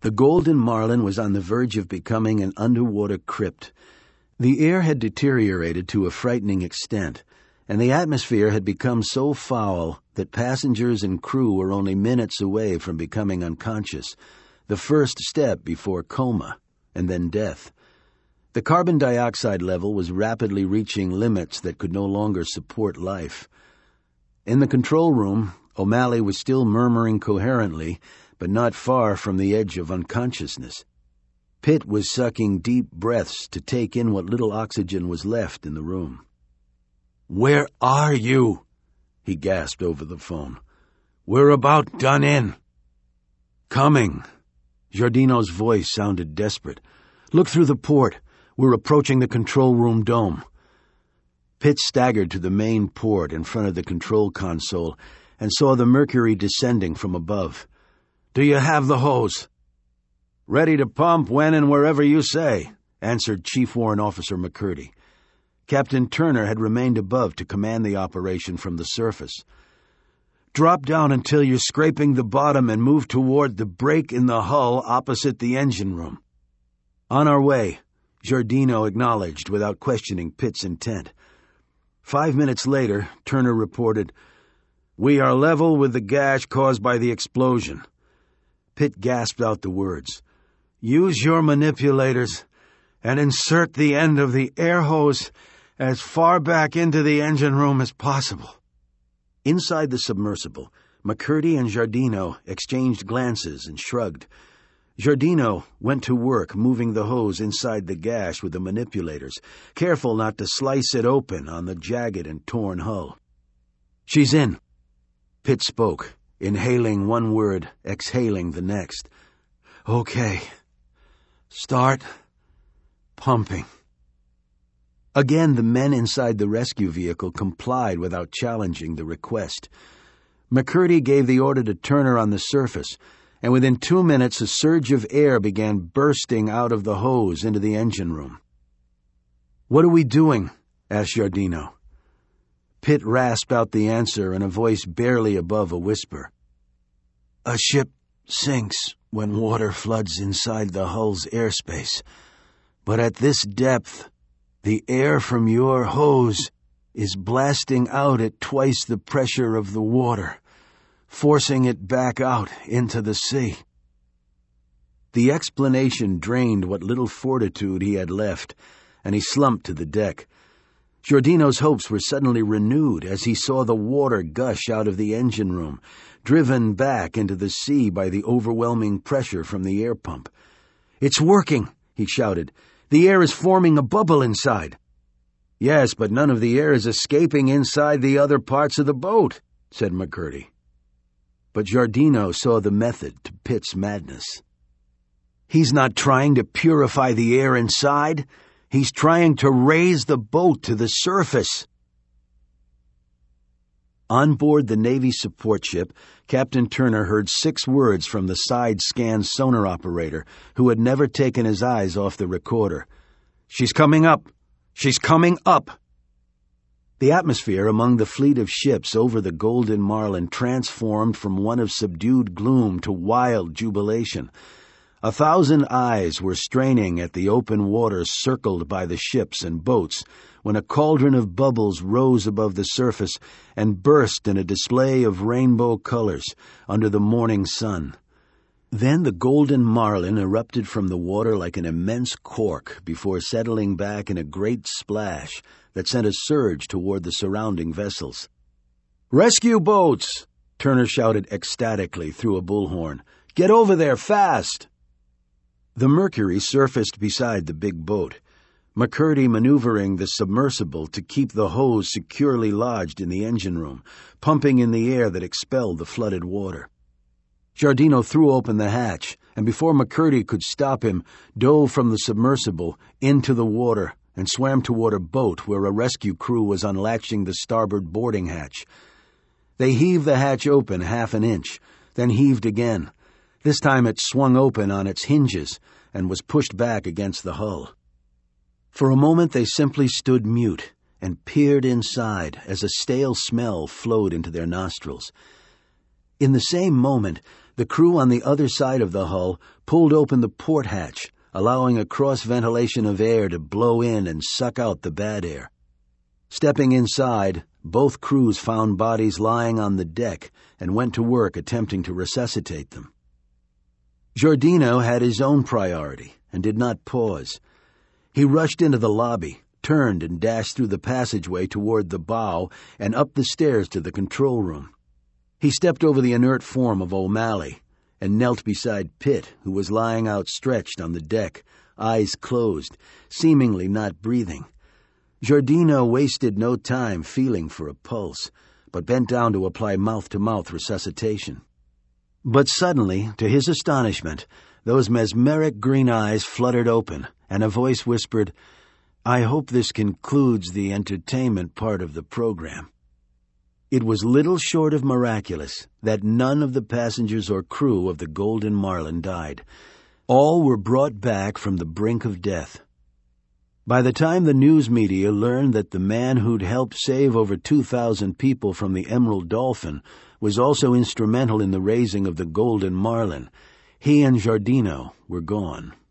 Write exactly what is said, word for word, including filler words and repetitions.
The Golden Marlin was on the verge of becoming an underwater crypt. The air had deteriorated to a frightening extent, and the atmosphere had become so foul that passengers and crew were only minutes away from becoming unconscious, the first step before coma, and then death. The carbon dioxide level was rapidly reaching limits that could no longer support life. In the control room, O'Malley was still murmuring coherently, but not far from the edge of unconsciousness. Pitt was sucking deep breaths to take in what little oxygen was left in the room. "Where are you?" he gasped over the phone. "We're about done in." "Coming." Giardino's voice sounded desperate. "Look through the port. We're approaching the control room dome." Pitt staggered to the main port in front of the control console and saw the mercury descending from above. "Do you have the hose?" "Ready to pump when and wherever you say," answered Chief Warrant Officer McCurdy. Captain Turner had remained above to command the operation from the surface. "Drop down until you're scraping the bottom and move toward the break in the hull opposite the engine room." "On our way," Giardino acknowledged without questioning Pitt's intent. Five minutes later, Turner reported, "We are level with the gash caused by the explosion." Pitt gasped out the words, "Use your manipulators and insert the end of the air hose as far back into the engine room as possible." Inside the submersible, McCurdy and Giardino exchanged glances and shrugged. Giardino went to work moving the hose inside the gash with the manipulators, careful not to slice it open on the jagged and torn hull. "She's in." Pitt spoke, inhaling one word, exhaling the next. "Okay. Start pumping." Again, the men inside the rescue vehicle complied without challenging the request. McCurdy gave the order to Turner on the surface, and within two minutes a surge of air began bursting out of the hose into the engine room. "What are we doing?" asked Giardino. Pitt rasped out the answer in a voice barely above a whisper. "A ship sinks when water floods inside the hull's airspace, but at this depth, the air from your hose is blasting out at twice the pressure of the water, forcing it back out into the sea." The explanation drained what little fortitude he had left, and he slumped to the deck. Giardino's hopes were suddenly renewed as he saw the water gush out of the engine room, driven back into the sea by the overwhelming pressure from the air pump. "It's working!" he shouted. "The air is forming a bubble inside." "Yes, but none of the air is escaping inside the other parts of the boat," said McCurdy. But Giardino saw the method to Pitt's madness. "He's not trying to purify the air inside. He's trying to raise the boat to the surface." On board the Navy support ship, Captain Turner heard six words from the side-scan sonar operator, who had never taken his eyes off the recorder. "She's coming up! She's coming up!" The atmosphere among the fleet of ships over the Golden Marlin transformed from one of subdued gloom to wild jubilation. A thousand eyes were straining at the open water circled by the ships and boats when a cauldron of bubbles rose above the surface and burst in a display of rainbow colors under the morning sun. Then the Golden Marlin erupted from the water like an immense cork before settling back in a great splash that sent a surge toward the surrounding vessels. "Rescue boats!" Turner shouted ecstatically through a bullhorn. "Get over there, fast!" The Mercury surfaced beside the big boat, McCurdy maneuvering the submersible to keep the hose securely lodged in the engine room, pumping in the air that expelled the flooded water. Giardino threw open the hatch, and before McCurdy could stop him, dove from the submersible into the water and swam toward a boat where a rescue crew was unlatching the starboard boarding hatch. They heaved the hatch open half an inch, then heaved again. This time it swung open on its hinges and was pushed back against the hull. For a moment they simply stood mute and peered inside as a stale smell flowed into their nostrils. In the same moment, The crew on the other side of the hull pulled open the port hatch, allowing a cross-ventilation of air to blow in and suck out the bad air. Stepping inside, both crews found bodies lying on the deck and went to work attempting to resuscitate them. Giordino had his own priority and did not pause. He rushed into the lobby, turned and dashed through the passageway toward the bow and up the stairs to the control room. He stepped over the inert form of O'Malley and knelt beside Pitt, who was lying outstretched on the deck, eyes closed, seemingly not breathing. Giordino wasted no time feeling for a pulse, but bent down to apply mouth-to-mouth resuscitation. But suddenly, to his astonishment, those mesmeric green eyes fluttered open, and a voice whispered, "I hope this concludes the entertainment part of the program." It was little short of miraculous that none of the passengers or crew of the Golden Marlin died. All were brought back from the brink of death. By the time the news media learned that the man who'd helped save over two thousand people from the Emerald Dolphin was also instrumental in the raising of the Golden Marlin, he and Giordino were gone.